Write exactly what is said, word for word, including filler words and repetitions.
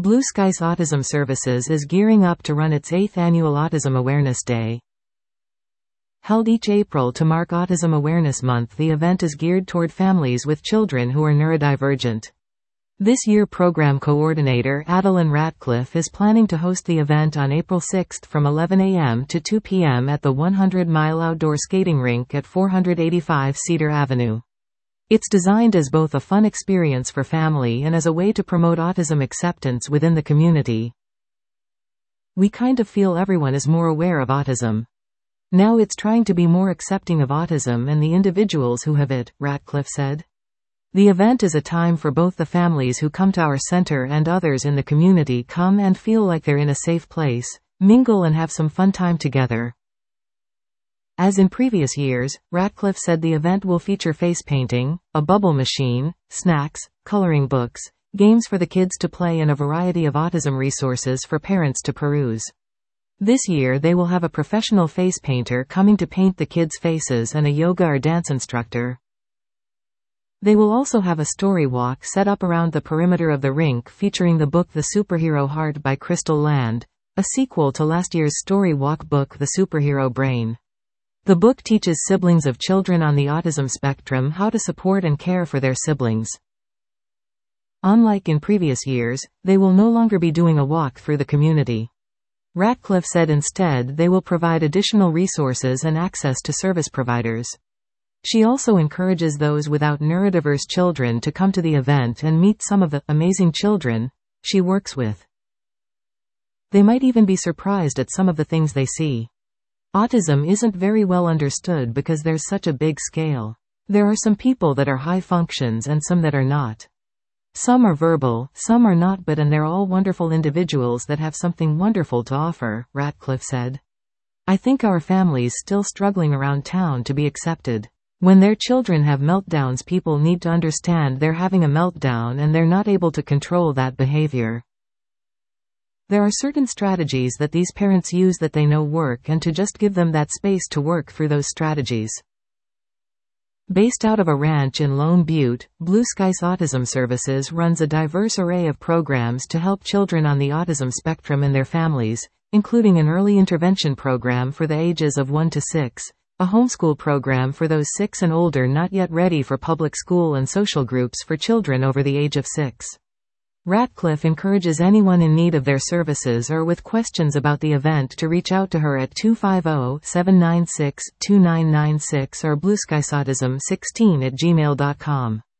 Blue Skies Autism Services is gearing up to run its eighth annual Autism Awareness Day. Held each April to mark Autism Awareness Month, the event is geared toward families with children who are neurodivergent. This year program coordinator Adeline Ratcliffe is planning to host the event on April sixth from eleven a m to two p m at the one hundred mile outdoor skating rink at four eighty-five Cedar Avenue. It's designed as both a fun experience for family and as a way to promote autism acceptance within the community. We kind of feel everyone is more aware of autism. Now it's trying to be more accepting of autism and the individuals who have it, Ratcliffe said. The event is a time for both the families who come to our center and others in the community come and feel like they're in a safe place, mingle and have some fun time together. As in previous years, Ratcliffe said the event will feature face painting, a bubble machine, snacks, coloring books, games for the kids to play and a variety of autism resources for parents to peruse. This year they will have a professional face painter coming to paint the kids' faces and a yoga or dance instructor. They will also have a story walk set up around the perimeter of the rink featuring the book The Superhero Heart by Crystal Land, a sequel to last year's story walk book The Superhero Brain. The book teaches siblings of children on the autism spectrum how to support and care for their siblings. Unlike in previous years, they will no longer be doing a walk through the community. Ratcliffe said instead they will provide additional resources and access to service providers. She also encourages those without neurodiverse children to come to the event and meet some of the amazing children she works with. They might even be surprised at some of the things they see. Autism isn't very well understood because there's such a big scale. There are some people that are high functions and some that are not. Some are verbal, some are not, but and they're all wonderful individuals that have something wonderful to offer, Ratcliffe said. I think our families still struggling around town to be accepted. When their children have meltdowns, people need to understand they're having a meltdown and they're not able to control that behavior. There are certain strategies that these parents use that they know work, and to just give them that space to work through those strategies. Based out of a ranch in Lone Butte, Blue Skies Autism Services runs a diverse array of programs to help children on the autism spectrum and their families, including an early intervention program for the ages of one to six, a homeschool program for those six and older not yet ready for public school, and social groups for children over the age of six. Ratcliffe encourages anyone in need of their services or with questions about the event to reach out to her at two five zero, seven nine six, two nine nine six or blueskiesautism sixteen at gmail dot com.